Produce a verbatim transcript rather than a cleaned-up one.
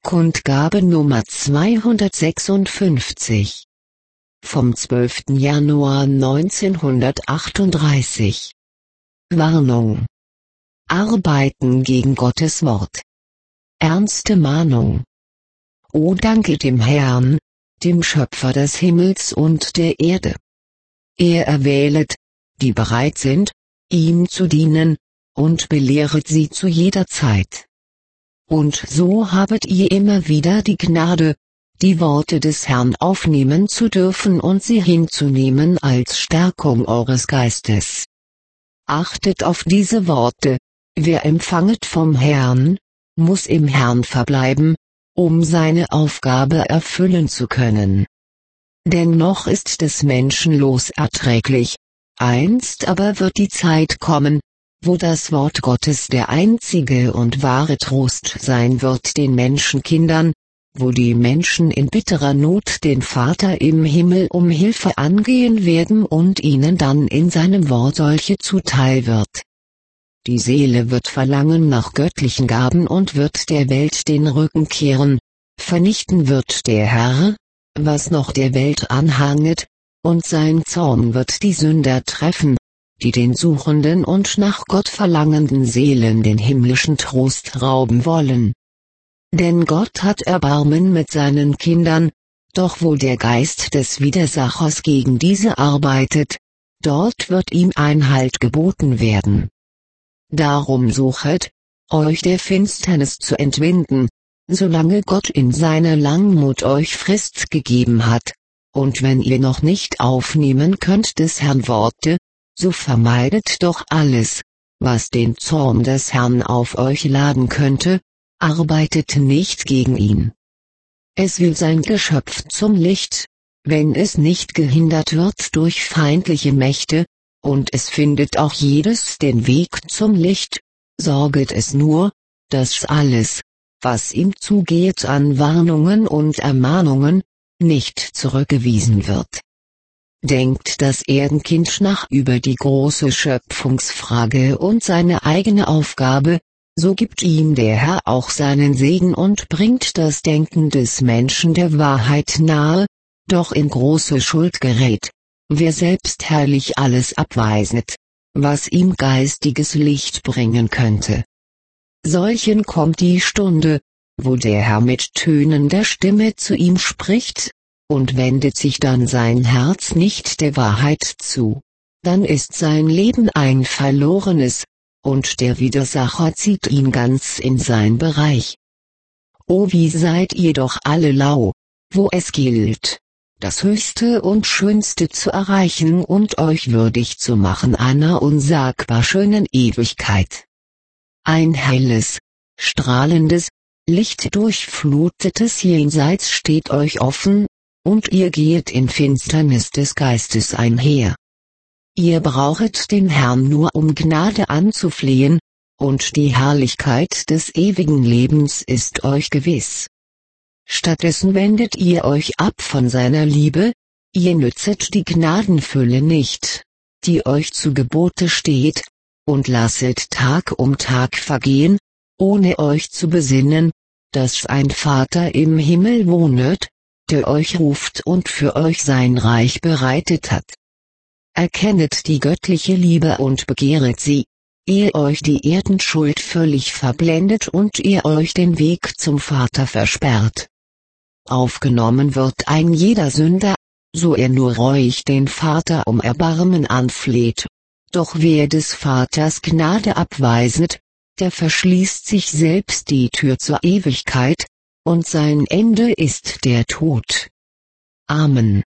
Kundgabe Nummer zweihundertsechsundfünfzig. Vom zwölften Januar neunzehnhundertachtunddreißig. Warnung. Arbeiten gegen Gottes Wort. Ernste Mahnung. O danke dem Herrn, dem Schöpfer des Himmels und der Erde. Er erwählet, die bereit sind, ihm zu dienen, und belehret sie zu jeder Zeit. Und so habet ihr immer wieder die Gnade, die Worte des Herrn aufnehmen zu dürfen und sie hinzunehmen als Stärkung eures Geistes. Achtet auf diese Worte: Wer empfanget vom Herrn, muss im Herrn verbleiben, um seine Aufgabe erfüllen zu können. Denn noch ist des Menschen Los erträglich, einst aber wird die Zeit kommen, wo das Wort Gottes der einzige und wahre Trost sein wird den Menschenkindern, wo die Menschen in bitterer Not den Vater im Himmel um Hilfe angehen werden und ihnen dann in seinem Wort solche zuteil wird. Die Seele wird verlangen nach göttlichen Gaben und wird der Welt den Rücken kehren, vernichten wird der Herr, was noch der Welt anhanget, und sein Zorn wird die Sünder treffen, die den suchenden und nach Gott verlangenden Seelen den himmlischen Trost rauben wollen. Denn Gott hat Erbarmen mit seinen Kindern, doch wo der Geist des Widersachers gegen diese arbeitet, dort wird ihm Einhalt geboten werden. Darum suchet, euch der Finsternis zu entwinden, solange Gott in seiner Langmut euch Frist gegeben hat, und wenn ihr noch nicht aufnehmen könnt des Herrn Worte, so vermeidet doch alles, was den Zorn des Herrn auf euch laden könnte, arbeitet nicht gegen ihn. Es will sein Geschöpf zum Licht, wenn es nicht gehindert wird durch feindliche Mächte, und es findet auch jedes den Weg zum Licht, sorget es nur, dass alles, was ihm zugeht an Warnungen und Ermahnungen, nicht zurückgewiesen wird. Denkt das Erdenkind nach über die große Schöpfungsfrage und seine eigene Aufgabe, so gibt ihm der Herr auch seinen Segen und bringt das Denken des Menschen der Wahrheit nahe, doch in große Schuld gerät, wer selbst herrlich alles abweiset, was ihm geistiges Licht bringen könnte. Solchen kommt die Stunde, wo der Herr mit tönender Stimme zu ihm spricht, und wendet sich dann sein Herz nicht der Wahrheit zu, dann ist sein Leben ein verlorenes, und der Widersacher zieht ihn ganz in sein Bereich. O wie seid ihr doch alle lau, wo es gilt, das Höchste und Schönste zu erreichen und euch würdig zu machen einer unsagbar schönen Ewigkeit. Ein helles, strahlendes, lichtdurchflutetes Jenseits steht euch offen, und ihr gehet in Finsternis des Geistes einher. Ihr brauchet den Herrn nur um Gnade anzuflehen, und die Herrlichkeit des ewigen Lebens ist euch gewiss. Stattdessen wendet ihr euch ab von seiner Liebe, ihr nützet die Gnadenfülle nicht, die euch zu Gebote steht, und lasset Tag um Tag vergehen, ohne euch zu besinnen, dass ein Vater im Himmel wohnet, der euch ruft und für euch sein Reich bereitet hat. Erkennet die göttliche Liebe und begehret sie, ehe euch die Erdenschuld völlig verblendet und ihr euch den Weg zum Vater versperrt. Aufgenommen wird ein jeder Sünder, so er nur reuig den Vater um Erbarmen anfleht, doch wer des Vaters Gnade abweiset, der verschließt sich selbst die Tür zur Ewigkeit, und sein Ende ist der Tod. Amen.